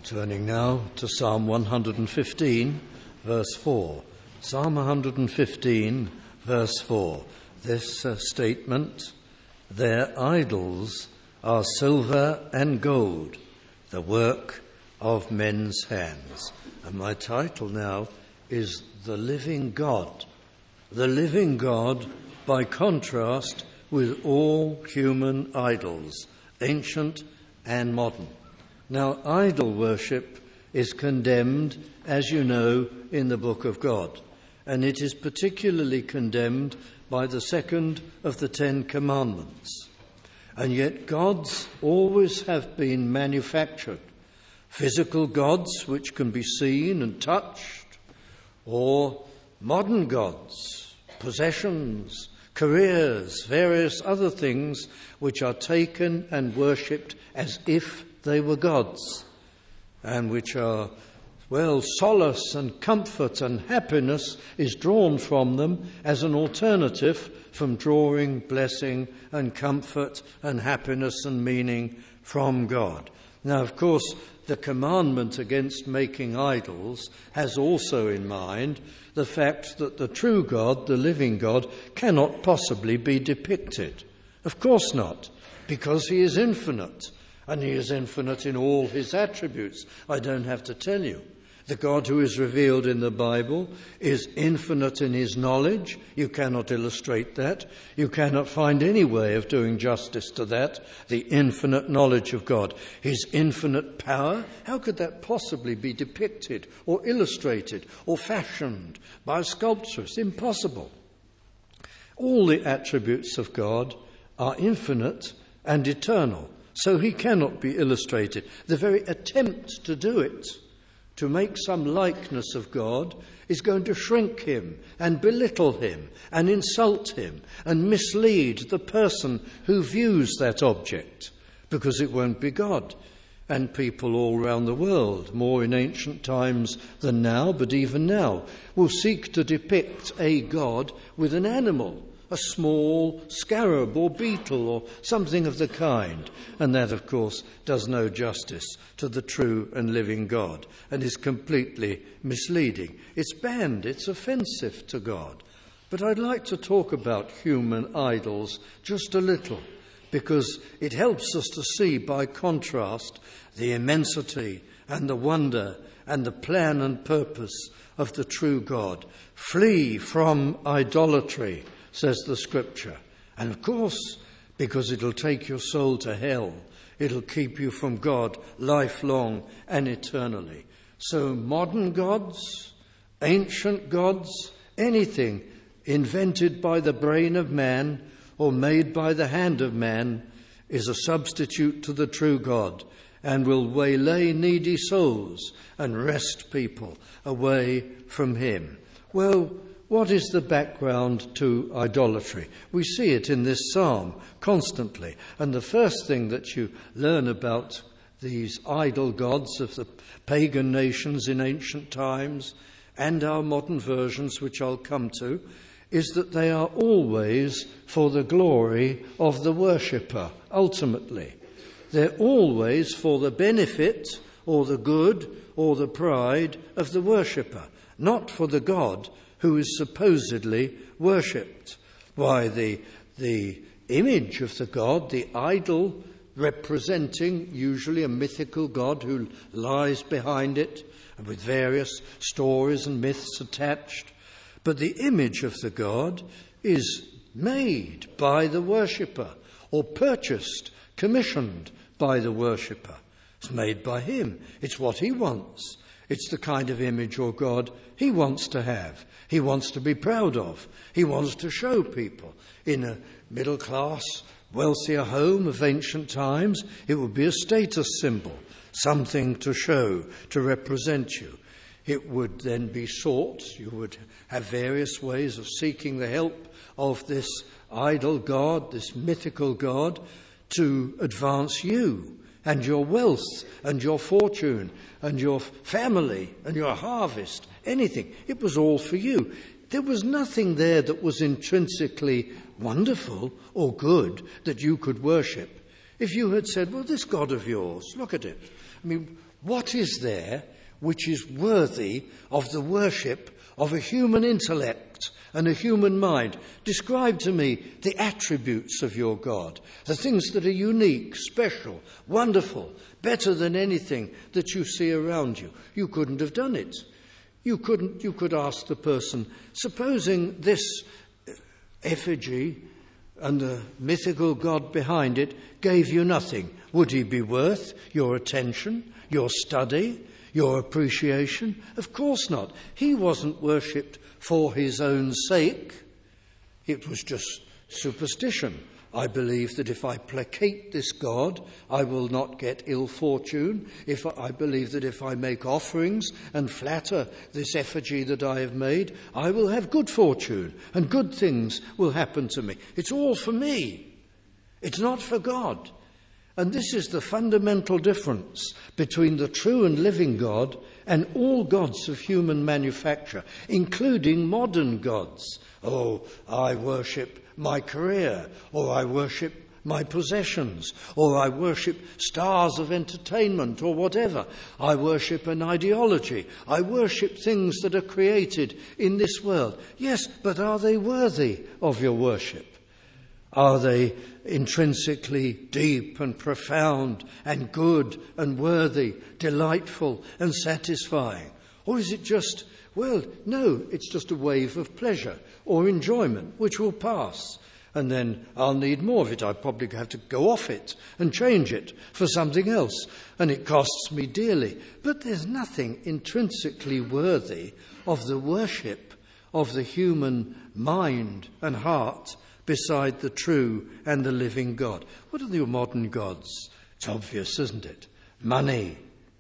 Turning now to Psalm 115, verse 4. Psalm 115, verse 4. This statement, "Their idols are silver and gold, the work of men's hands." And my title now is The Living God. The living God by contrast with all human idols, ancient and modern. Now, idol worship is condemned, as you know, in the book of God, and it is particularly condemned by the second of the 10 Commandments. And yet gods always have been manufactured. Physical gods which can be seen and touched, or modern gods, possessions, careers, various other things which are taken and worshipped as if they were gods, and which are, solace and comfort and happiness is drawn from them as an alternative from drawing blessing and comfort and happiness and meaning from God. Now, of course, the commandment against making idols has also in mind the fact that the true God, the living God, cannot possibly be depicted. Of course not, because he is infinite, and he is infinite in all his attributes. I don't have to tell you. The God who is revealed in the Bible is infinite in his knowledge. You cannot illustrate that. You cannot find any way of doing justice to that, the infinite knowledge of God. His infinite power, how could that possibly be depicted or illustrated or fashioned by a sculptor? It's impossible. All the attributes of God are infinite and eternal, so he cannot be illustrated. The very attempt to do it, to make some likeness of God, is going to shrink him and belittle him and insult him and mislead the person who views that object, because it won't be God. And people all around the world, more in ancient times than now, but even now, will seek to depict a God with an animal, a small scarab or beetle or something of the kind. And that, of course, does no justice to the true and living God and is completely misleading. It's banned, it's offensive to God. But I'd like to talk about human idols just a little, because it helps us to see, by contrast, the immensity and the wonder and the plan and purpose of the true God. Flee from idolatry, says the Scripture. And of course, because it'll take your soul to hell, it'll keep you from God lifelong and eternally. So modern gods, ancient gods, anything invented by the brain of man or made by the hand of man is a substitute to the true God and will waylay needy souls and wrest people away from him. Well, what is the background to idolatry? We see it in this psalm constantly. And the first thing that you learn about these idol gods of the pagan nations in ancient times and our modern versions, which I'll come to, is that they are always for the glory of the worshipper, ultimately. They're always for the benefit or the good or the pride of the worshipper, not for the God who is supposedly worshipped. Why, the image of the god, the idol representing usually a mythical god who lies behind it, and with various stories and myths attached. But the image of the god is made by the worshipper, or purchased, commissioned by the worshipper. It's made by him. It's what he wants. It's the kind of image or God he wants to have. He wants to be proud of. He wants to show people. In a middle-class, wealthier home of ancient times, it would be a status symbol, something to show, to represent you. It would then be sought. You would have various ways of seeking the help of this idol God, this mythical God, to advance you and your wealth and your fortune and your family and your harvest, anything. It was all for you. There was nothing there that was intrinsically wonderful or good that you could worship. If you had said, well, this God of yours, look at it. I mean, What is there which is worthy of the worship of a human intellect and a human mind? Describe to me the attributes of your God, the things that are unique, special, wonderful, better than anything that you see around you. You couldn't have done it. You could ask the person, supposing this effigy and the mythical God behind it gave you nothing, would he be worth your attention, your study, your appreciation? Of course not. He wasn't worshipped for his own sake. It was just superstition. I believe that if I placate this God, I will not get ill fortune. I believe that if I make offerings and flatter this effigy that I have made, I will have good fortune and good things will happen to me. It's all for me. It's not for God. And this is the fundamental difference between the true and living God and all gods of human manufacture, including modern gods. Oh, I worship my career, or I worship my possessions, or I worship stars of entertainment, or whatever. I worship an ideology. I worship things that are created in this world. Yes, but are they worthy of your worship? Are they intrinsically deep and profound and good and worthy, delightful and satisfying? Or is it just, well, no, it's just a wave of pleasure or enjoyment which will pass, and then I'll need more of it. I probably have to go off it and change it for something else, and it costs me dearly. But there's nothing intrinsically worthy of the worship of the human mind and heart beside the true and the living God. What are the modern gods? It's obvious, isn't it? Money,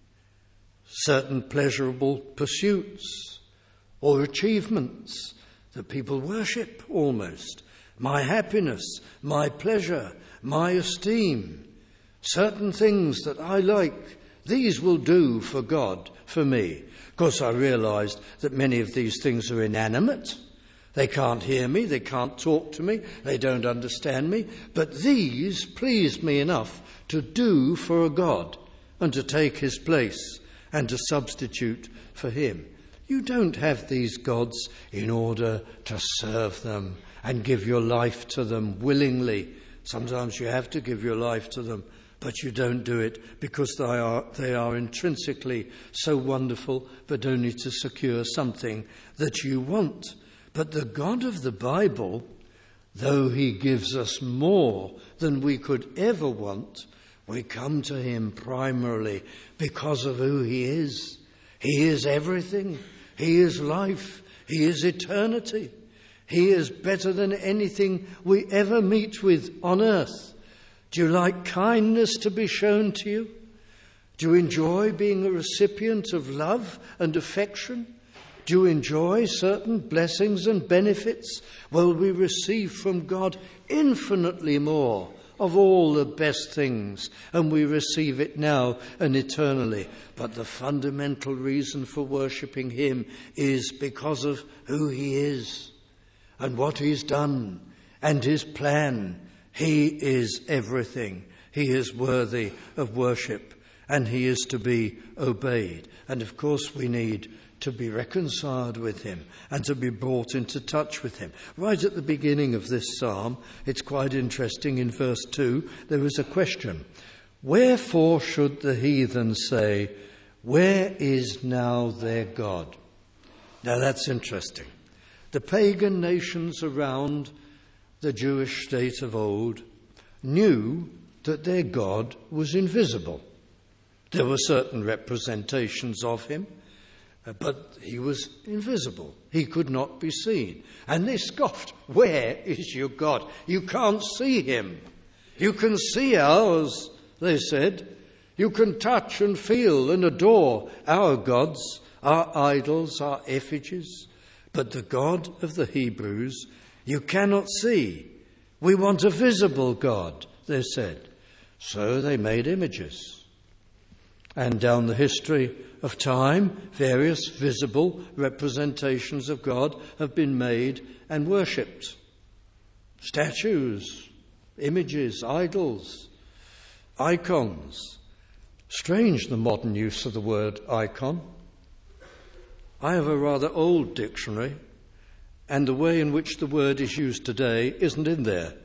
certain pleasurable pursuits or achievements that people worship almost. My happiness, my pleasure, my esteem, certain things that I like, these will do for God, for me. Of course, I realised that many of these things are inanimate. They can't hear me, they can't talk to me, they don't understand me, but these please me enough to do for a God and to take his place and to substitute for him. You don't have these gods in order to serve them and give your life to them willingly. Sometimes you have to give your life to them, but you don't do it because they are intrinsically so wonderful, but only to secure something that you want. But the God of the Bible, though he gives us more than we could ever want, we come to him primarily because of who he is. He is everything. He is life. He is eternity. He is better than anything we ever meet with on earth. Do you like kindness to be shown to you? Do you enjoy being a recipient of love and affection? Do you enjoy certain blessings and benefits? Well, we receive from God infinitely more of all the best things, and we receive it now and eternally. But the fundamental reason for worshipping him is because of who he is and what he's done and his plan. He is everything. He is worthy of worship, and he is to be obeyed. And of course we need to be reconciled with him and to be brought into touch with him. Right at the beginning of this psalm, it's quite interesting, in verse 2, there is a question. Wherefore should the heathen say, where is now their God? Now that's interesting. The pagan nations around the Jewish state of old knew that their God was invisible. There were certain representations of him, but he was invisible. He could not be seen. And they scoffed, where is your God? You can't see him. You can see ours, they said. You can touch and feel and adore our gods, our idols, our effigies. But the God of the Hebrews you cannot see. We want a visible God, they said. So they made images. And down the history of time, various visible representations of God have been made and worshipped. Statues, images, idols, icons. Strange, the modern use of the word icon. I have a rather old dictionary, and the way in which the word is used today isn't in there.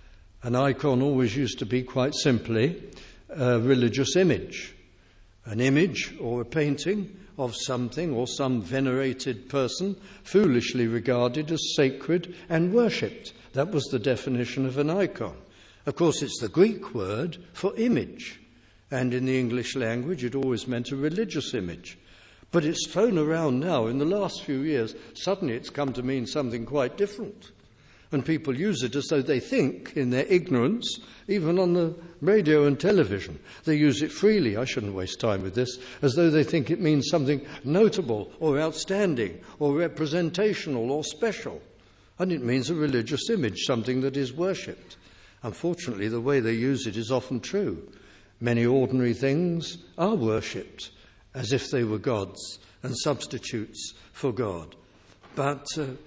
An icon always used to be quite simply a religious image, an image or a painting of something or some venerated person foolishly regarded as sacred and worshipped. That was the definition of an icon. Of course, it's the Greek word for image, and in the English language it always meant a religious image. But it's thrown around now. In the last few years, suddenly it's come to mean something quite different. And people use it as though they think, in their ignorance, even on the radio and television. They use it freely, I shouldn't waste time with this, as though they think it means something notable or outstanding or representational or special. And it means a religious image, something that is worshipped. Unfortunately, the way they use it is often true. Many ordinary things are worshipped as if they were gods and substitutes for God. But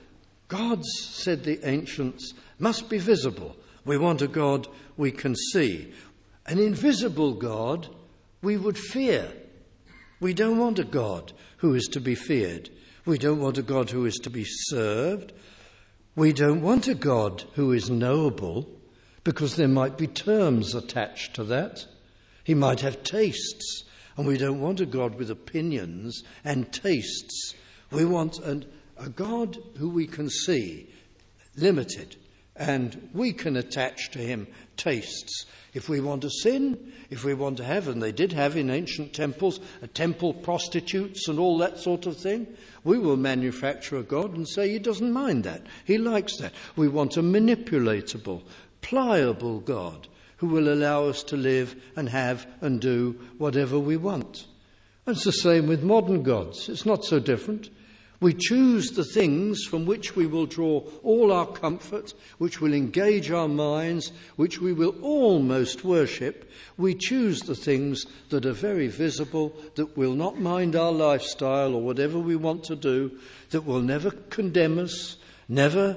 gods, said the ancients, must be visible. We want a God we can see. An invisible God we would fear. We don't want a God who is to be feared. We don't want a God who is to be served. We don't want a God who is knowable, because there might be terms attached to that. He might have tastes, and we don't want a God with opinions and tastes. We want a God who we can see, limited, and we can attach to him tastes. If we want to sin, if we want to have, and they did have in ancient temples, temple prostitutes and all that sort of thing, we will manufacture a God and say he doesn't mind that. He likes that. We want a manipulatable, pliable God who will allow us to live and have and do whatever we want. And it's the same with modern gods. It's not so different. We choose the things from which we will draw all our comfort, which will engage our minds, which we will almost worship. We choose the things that are very visible, that will not mind our lifestyle or whatever we want to do, that will never condemn us, never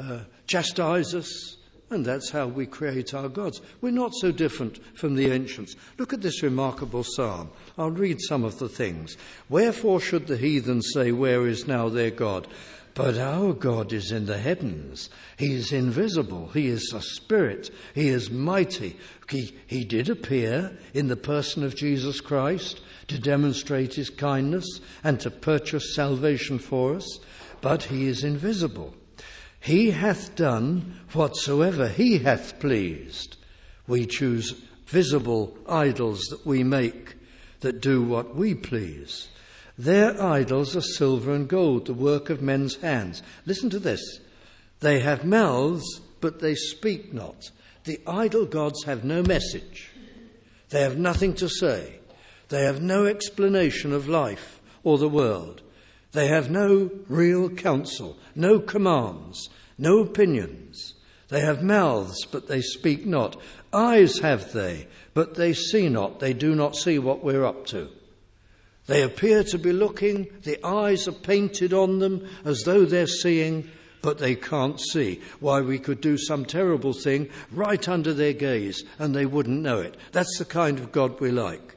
chastise us. And that's how we create our gods. We're not so different from the ancients. Look at this remarkable psalm. I'll read some of the things. Wherefore should the heathen say, where is now their God? But our God is in the heavens. He is invisible. He is a spirit. He is mighty. He did appear in the person of Jesus Christ to demonstrate his kindness and to purchase salvation for us. But he is invisible. He hath done whatsoever he hath pleased. We choose visible idols that we make that do what we please. Their idols are silver and gold, the work of men's hands. Listen to this. They have mouths, but they speak not. The idol gods have no message. They have nothing to say. They have no explanation of life or the world. They have no real counsel, no commands, no opinions. They have mouths, but they speak not. Eyes have they, but they see not. They do not see what we're up to. They appear to be looking. The eyes are painted on them as though they're seeing, but they can't see. Why, we could do some terrible thing right under their gaze and they wouldn't know it. That's the kind of God we like.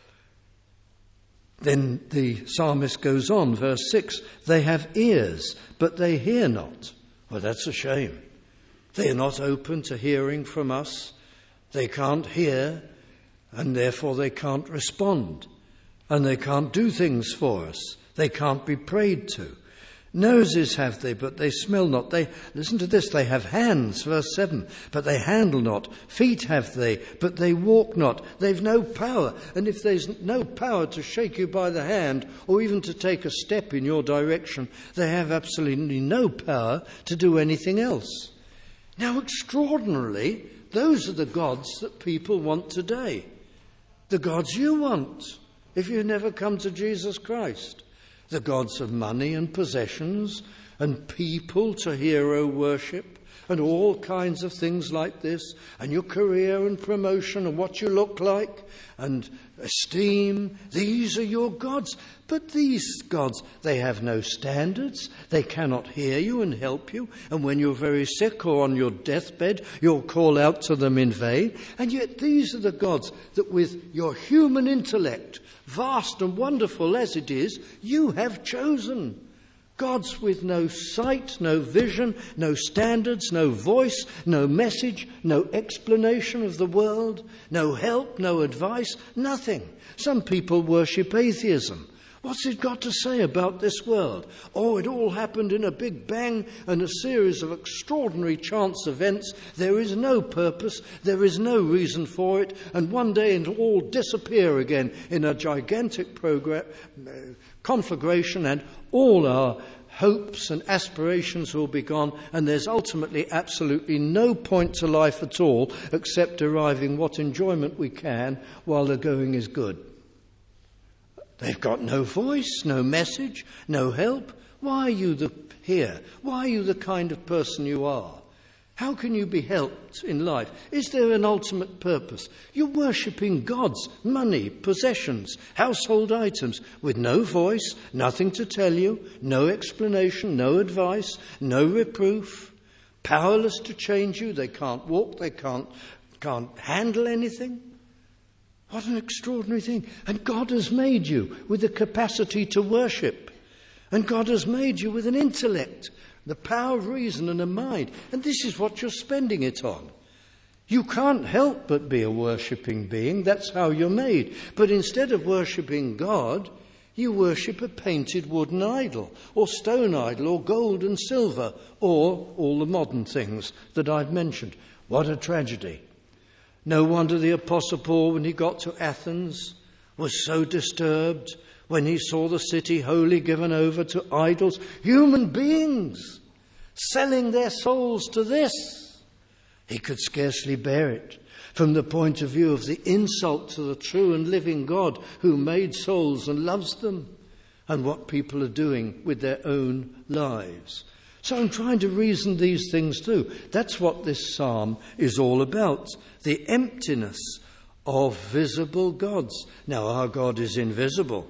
Then the psalmist goes on, verse 6, they have ears, but they hear not. Well, that's a shame. They are not open to hearing from us. They can't hear, and therefore they can't respond. And they can't do things for us. They can't be prayed to. Noses have they, but they smell not. Listen to this, they have hands, verse 7, but they handle not. Feet have they, but they walk not. They've no power. And if there's no power to shake you by the hand or even to take a step in your direction, they have absolutely no power to do anything else. Now, extraordinarily, those are the gods that people want today. The gods you want if you've never come to Jesus Christ. The gods of money and possessions and people to hero worship and all kinds of things like this, and your career and promotion and what you look like and esteem. These are your gods. But these gods, they have no standards. They cannot hear you and help you. And when you're very sick or on your deathbed, you'll call out to them in vain. And yet these are the gods that with your human intellect, vast and wonderful as it is, you have chosen. Gods with no sight, no vision, no standards, no voice, no message, no explanation of the world, no help, no advice, nothing. Some people worship atheism. What's it got to say about this world? Oh, it all happened in a big bang and a series of extraordinary chance events. There is no purpose, there is no reason for it, and one day it'll all disappear again in a gigantic conflagration, and all our hopes and aspirations will be gone, and there's ultimately absolutely no point to life at all except deriving what enjoyment we can while the going is good. They've got no voice, no message, no help. Why are you here? Why are you the kind of person you are? How can you be helped in life? Is there an ultimate purpose? You're worshipping gods, money, possessions, household items, with no voice, nothing to tell you, no explanation, no advice, no reproof, powerless to change you. They can't walk, they can't handle anything. What an extraordinary thing. And God has made you with the capacity to worship. And God has made you with an intellect, the power of reason and a mind. And this is what you're spending it on. You can't help but be a worshipping being. That's how you're made. But instead of worshipping God, you worship a painted wooden idol, or stone idol, or gold and silver, or all the modern things that I've mentioned. What a tragedy. No wonder the Apostle Paul, when he got to Athens, was so disturbed when he saw the city wholly given over to idols, human beings selling their souls to this. He could scarcely bear it from the point of view of the insult to the true and living God who made souls and loves them, and what people are doing with their own lives. So I'm trying to reason these things through. That's what this psalm is all about, the emptiness of visible gods. Now, our God is invisible,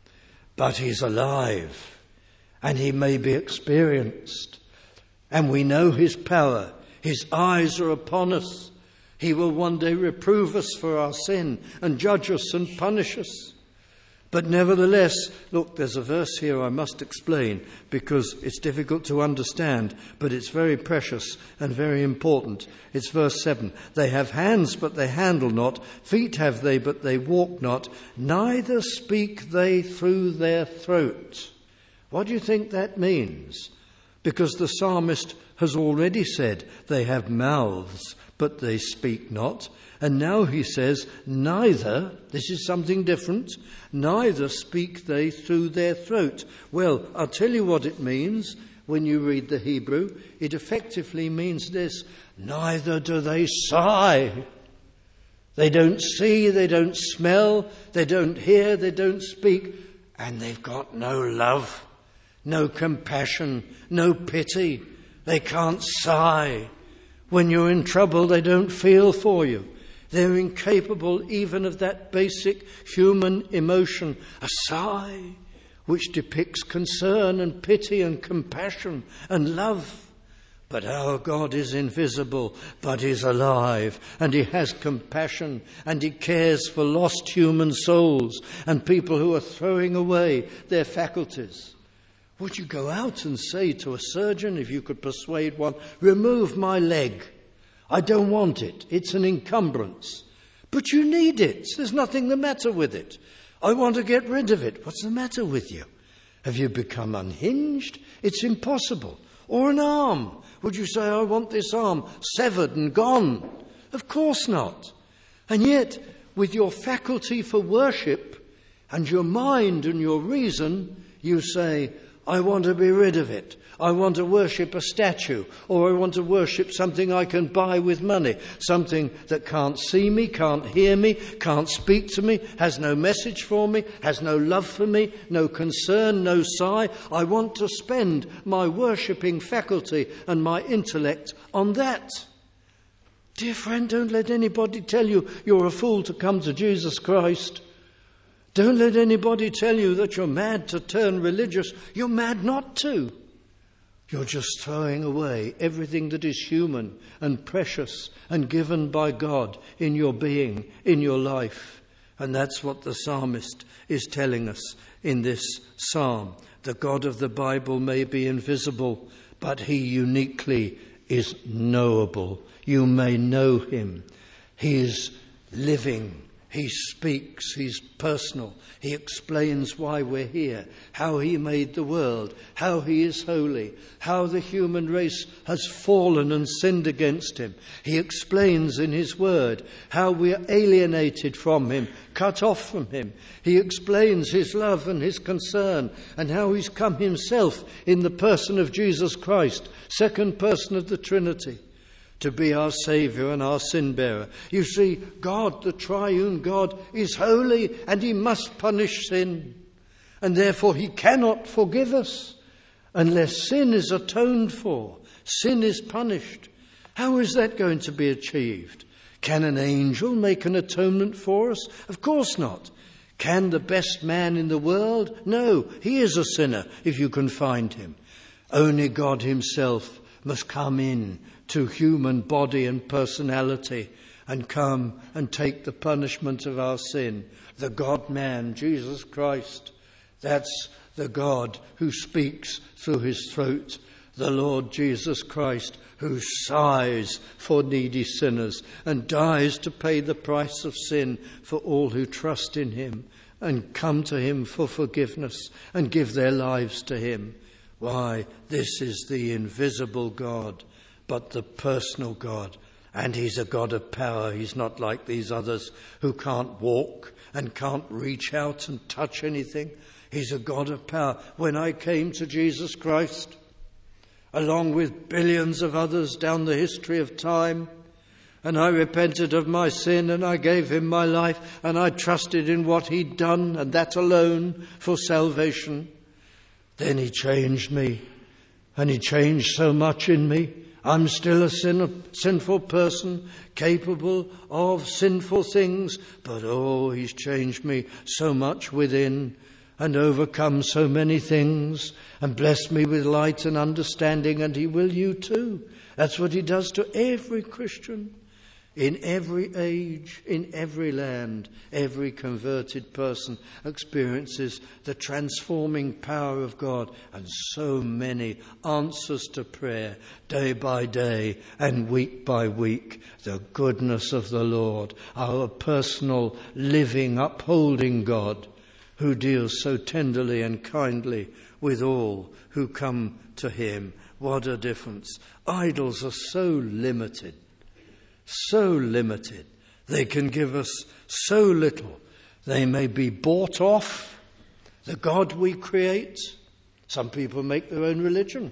but he's alive, and he may be experienced, and we know his power. His eyes are upon us. He will one day reprove us for our sin and judge us and punish us. But nevertheless, look, there's a verse here I must explain because it's difficult to understand, but it's very precious and very important. It's verse 7. They have hands, but they handle not. Feet have they, but they walk not. Neither speak they through their throat. What do you think that means? Because the psalmist has already said they have mouths, but they speak not. And now he says, neither, this is something different, neither speak they through their throat. Well, I'll tell you what it means when you read the Hebrew. It effectively means this: neither do they sigh. They don't see, they don't smell, they don't hear, they don't speak, and they've got no love, no compassion, no pity. They can't sigh. When you're in trouble, they don't feel for you. They're incapable even of that basic human emotion, a sigh, which depicts concern and pity and compassion and love. But our God is invisible, but is alive, and he has compassion, and he cares for lost human souls and people who are throwing away their faculties. Would you go out and say to a surgeon, if you could persuade one, remove my leg? I don't want it. It's an encumbrance. But you need it. There's nothing the matter with it. I want to get rid of it. What's the matter with you? Have you become unhinged? It's impossible. Or an arm. Would you say, I want this arm severed and gone? Of course not. And yet, with your faculty for worship and your mind and your reason, you say, I want to be rid of it. I want to worship a statue, or I want to worship something I can buy with money, something that can't see me, can't hear me, can't speak to me, has no message for me, has no love for me, no concern, no sigh. I want to spend my worshipping faculty and my intellect on that. Dear friend, don't let anybody tell you you're a fool to come to Jesus Christ. Don't let anybody tell you that you're mad to turn religious. You're mad not to. You're just throwing away everything that is human and precious and given by God in your being, in your life. And that's what the psalmist is telling us in this psalm. The God of the Bible may be invisible, but he uniquely is knowable. You may know him. He is living. He speaks, he's personal. He explains why we're here, how he made the world, how he is holy, how the human race has fallen and sinned against him. He explains in his word how we are alienated from him, cut off from him. He explains his love and his concern and how he's come himself in the person of Jesus Christ, second person of the Trinity, to be our Saviour and our sin-bearer. You see, God, the triune God, is holy and he must punish sin. And therefore he cannot forgive us unless sin is atoned for, sin is punished. How is that going to be achieved? Can an angel make an atonement for us? Of course not. Can the best man in the world? No, he is a sinner if you can find him. Only God himself must come in to human body and personality and come and take the punishment of our sin. The God-man, Jesus Christ, that's the God who speaks through his throat. The Lord Jesus Christ, who sighs for needy sinners and dies to pay the price of sin for all who trust in him and come to him for forgiveness and give their lives to him. Why, this is the invisible God, but the personal God. And he's a God of power. He's not like these others who can't walk and can't reach out and touch anything. He's a God of power. When I came to Jesus Christ, along with billions of others down the history of time, and I repented of my sin and I gave him my life and I trusted in what he'd done and that alone for salvation, then he changed me, and he changed so much in me. I'm still a sinful person, capable of sinful things, but he's changed me so much within and overcome so many things and blessed me with light and understanding, and he will you too. That's what he does to every Christian. In every age, in every land, every converted person experiences the transforming power of God, and so many answers to prayer day by day and week by week. The goodness of the Lord, our personal, living, upholding God, who deals so tenderly and kindly with all who come to him. What a difference. Idols are so limited. So limited. They can give us so little. They may be bought off. The God we create. Some people make their own religion.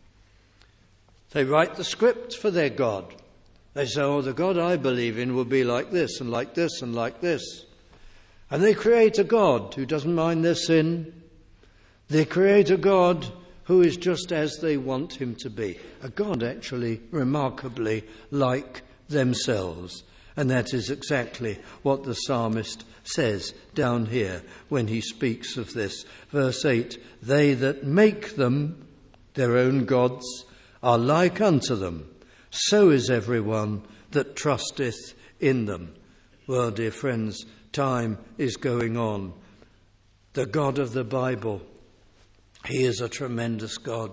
They write the script for their God. They say, the God I believe in will be like this and like this and like this. And they create a God who doesn't mind their sin. They create a God who is just as they want him to be. A God actually remarkably like themselves. And that is exactly what the psalmist says down here when he speaks of this. Verse 8, they that make them their own gods are like unto them. So is everyone that trusteth in them. Well, dear friends, time is going on. The God of the Bible, he is a tremendous God.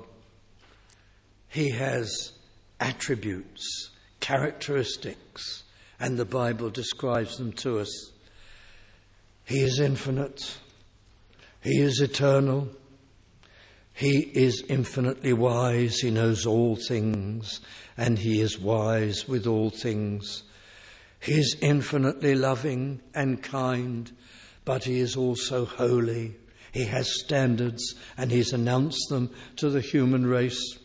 He has attributes, characteristics, and the Bible describes them to us. He is infinite. He is eternal. He is infinitely wise. He knows all things, and he is wise with all things. He is infinitely loving and kind, but he is also holy. He has standards, and he's announced them to the human race.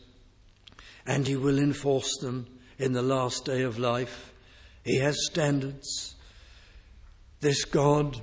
And he will enforce them in the last day of life. He has standards. This God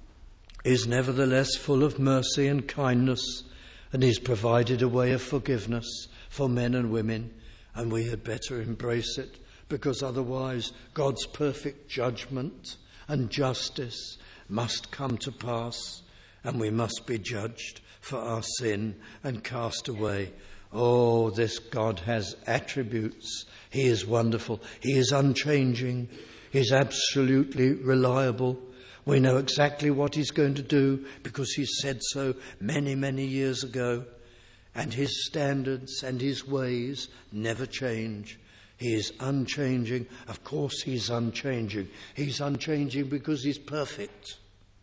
is nevertheless full of mercy and kindness, and he's provided a way of forgiveness for men and women, and we had better embrace it, because otherwise God's perfect judgment and justice must come to pass, and we must be judged for our sin and cast away. Oh, this God has attributes. He is wonderful. He is unchanging. He's absolutely reliable. We know exactly what he's going to do because he said so many, many years ago. And his standards and his ways never change. He is unchanging. Of course he's unchanging. He's unchanging because he's perfect.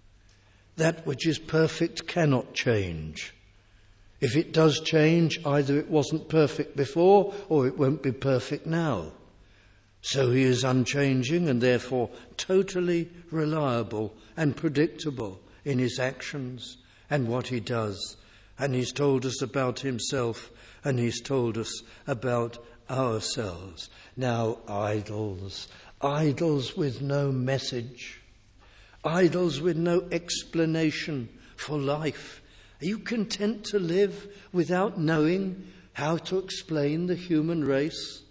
That which is perfect cannot change. If it does change, either it wasn't perfect before or it won't be perfect now. So he is unchanging and therefore totally reliable and predictable in his actions and what he does. And he's told us about himself, and he's told us about ourselves. Now, idols with no message, idols with no explanation for life. Are you content to live without knowing how to explain the human race?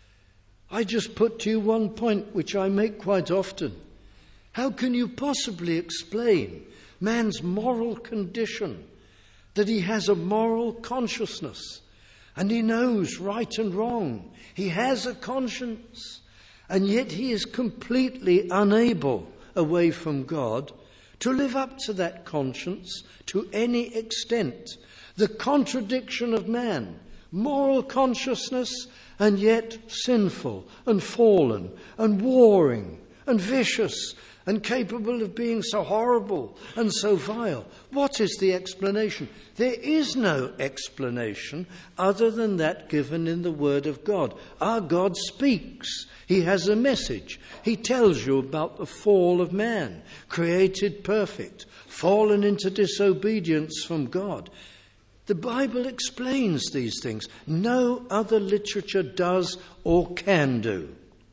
I just put to you one point which I make quite often. How can you possibly explain man's moral condition, that he has a moral consciousness and he knows right and wrong? He has a conscience, and yet he is completely unable, away from God, to live up to that conscience to any extent. The contradiction of man, moral consciousness, and yet sinful and fallen and warring and vicious and capable of being so horrible and so vile. What is the explanation? There is no explanation other than that given in the Word of God. Our God speaks. He has a message. He tells you about the fall of man, created perfect, fallen into disobedience from God. The Bible explains these things. No other literature does or can do.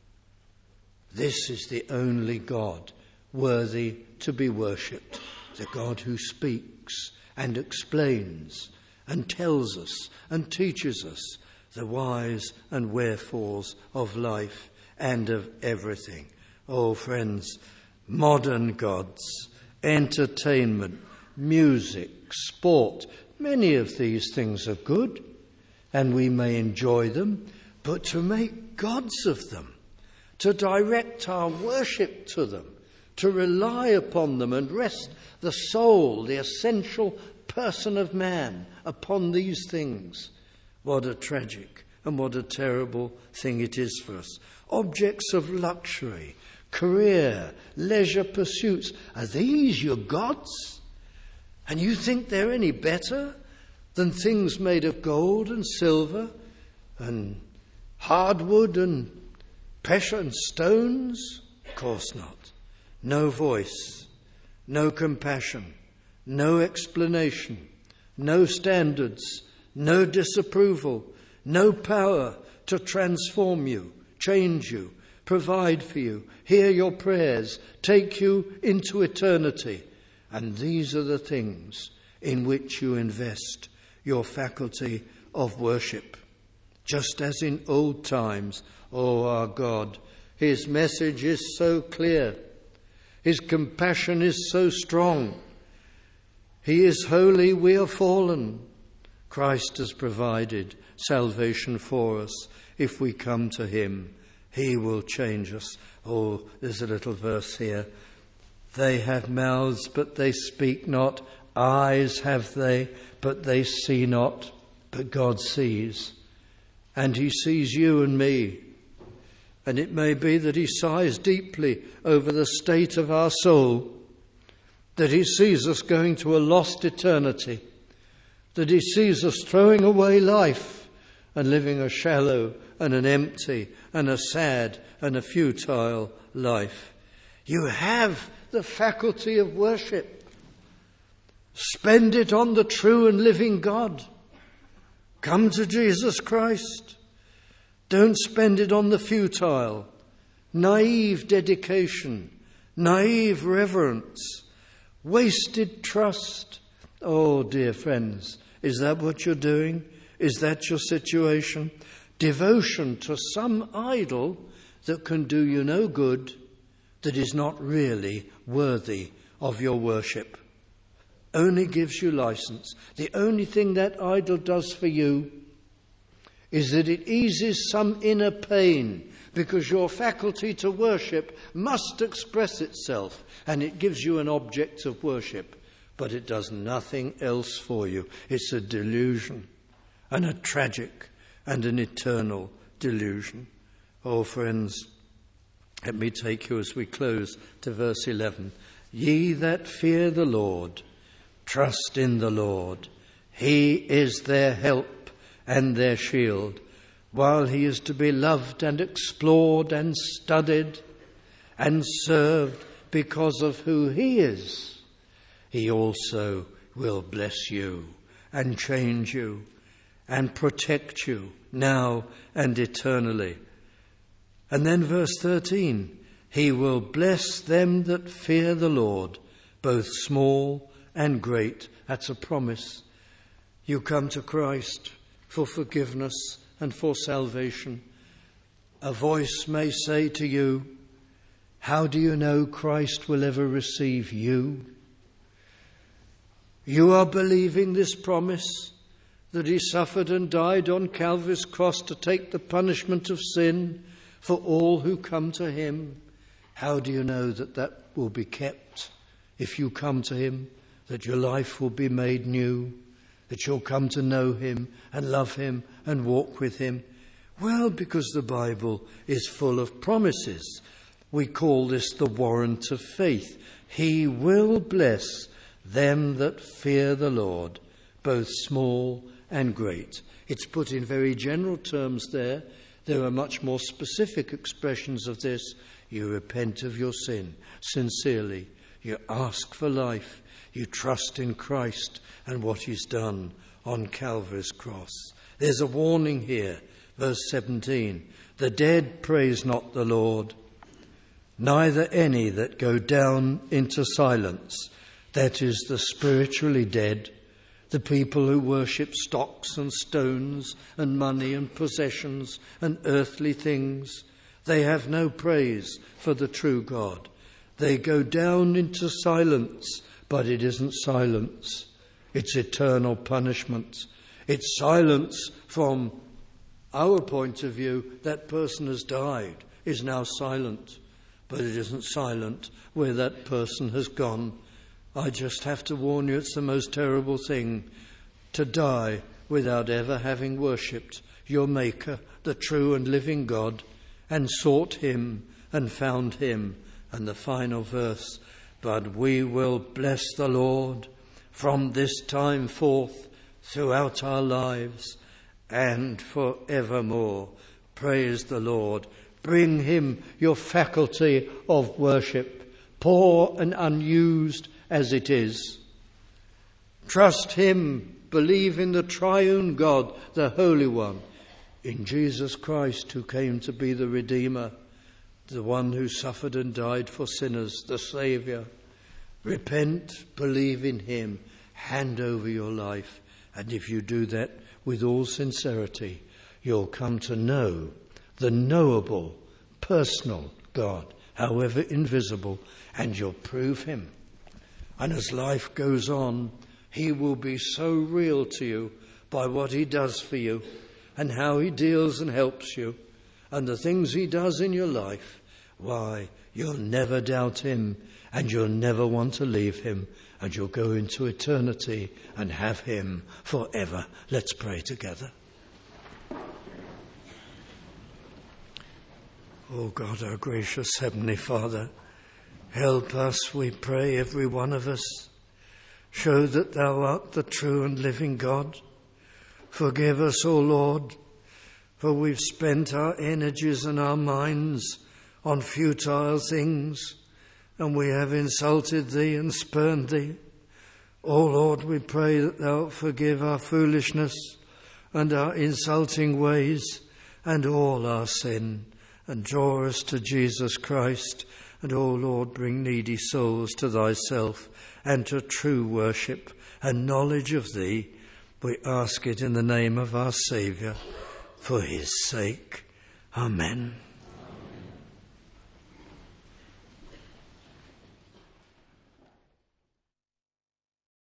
This is the only God worthy to be worshipped, the God who speaks and explains and tells us and teaches us the whys and wherefores of life and of everything. Oh, friends, modern gods, entertainment, music, sport, many of these things are good, and we may enjoy them, but to make gods of them, to direct our worship to them, to rely upon them and rest the soul, the essential person of man, upon these things, what a tragic and what a terrible thing it is for us. Objects of luxury, career, leisure pursuits, are these your gods? And you think they're any better than things made of gold and silver and hardwood and pressure and stones? Of course not. No voice, no compassion, no explanation, no standards, no disapproval, no power to transform you, change you, provide for you, hear your prayers, take you into eternity. And these are the things in which you invest your faculty of worship. Just as in old times, oh our God, his message is so clear. His compassion is so strong. He is holy, we are fallen. Christ has provided salvation for us. If we come to him, he will change us. Oh, there's a little verse here. They have mouths, but they speak not. Eyes have they, but they see not. But God sees. And he sees you and me. And it may be that he sighs deeply over the state of our soul, that he sees us going to a lost eternity, that he sees us throwing away life and living a shallow and an empty and a sad and a futile life. You have the faculty of worship. Spend it on the true and living God. Come to Jesus Christ. Don't spend it on the futile, naive dedication, naive reverence, wasted trust. Oh, dear friends, is that what you're doing? Is that your situation? Devotion to some idol that can do you no good, that is not really worthy of your worship. Only gives you license. The only thing that idol does for you is that it eases some inner pain, because your faculty to worship must express itself, and it gives you an object of worship, but it does nothing else for you. It's a delusion, and a tragic and an eternal delusion. Oh, friends, let me take you as we close to verse 11. Ye that fear the Lord, trust in the Lord. He is their help and their shield. While he is to be loved and explored and studied and served because of who he is, he also will bless you and change you and protect you now and eternally. And then verse 13, he will bless them that fear the Lord, both small and great. That's a promise. You come to Christ for forgiveness and for salvation. A voice may say to you, how do you know Christ will ever receive you? You are believing this promise, that he suffered and died on Calvary's cross to take the punishment of sin for all who come to him. How do you know that that will be kept if you come to him, that your life will be made new, that you'll come to know him and love him and walk with him? Well, because the Bible is full of promises. We call this the warrant of faith. He will bless them that fear the Lord, both small and great. It's put in very general terms there. There are much more specific expressions of this. You repent of your sin sincerely. You ask for life. You trust in Christ and what he's done on Calvary's cross. There's a warning here, verse 17. The dead praise not the Lord, neither any that go down into silence. That is the spiritually dead, the people who worship stocks and stones and money and possessions and earthly things. They have no praise for the true God. They go down into silence, but it isn't silence. It's eternal punishment. It's silence from our point of view. That person has died, is now silent, but it isn't silent where that person has gone. I just have to warn you, it's the most terrible thing to die without ever having worshipped your Maker, the true and living God, and sought him and found him. And the final verse, but we will bless the Lord from this time forth throughout our lives and forevermore. Praise the Lord. Bring him your faculty of worship, poor and unused as it is. Trust him. Believe in the triune God, the Holy One, in Jesus Christ, who came to be the Redeemer, the one who suffered and died for sinners, the Saviour. Repent, believe in him, hand over your life, and if you do that with all sincerity, you'll come to know the knowable, personal God, however invisible, and you'll prove him. And as life goes on, he will be so real to you by what he does for you and how he deals and helps you and the things he does in your life. Why, you'll never doubt him and you'll never want to leave him, and you'll go into eternity and have him forever. Let's pray together. Oh God, our gracious Heavenly Father, help us, we pray, every one of us. Show that thou art the true and living God. Forgive us, O Lord, for we've spent our energies and our minds on futile things, and we have insulted thee and spurned thee. O Lord, we pray that thou forgive our foolishness and our insulting ways and all our sin, and draw us to Jesus Christ. And, O Lord, bring needy souls to thyself and to true worship and knowledge of thee. We ask it in the name of our Saviour, for his sake. Amen.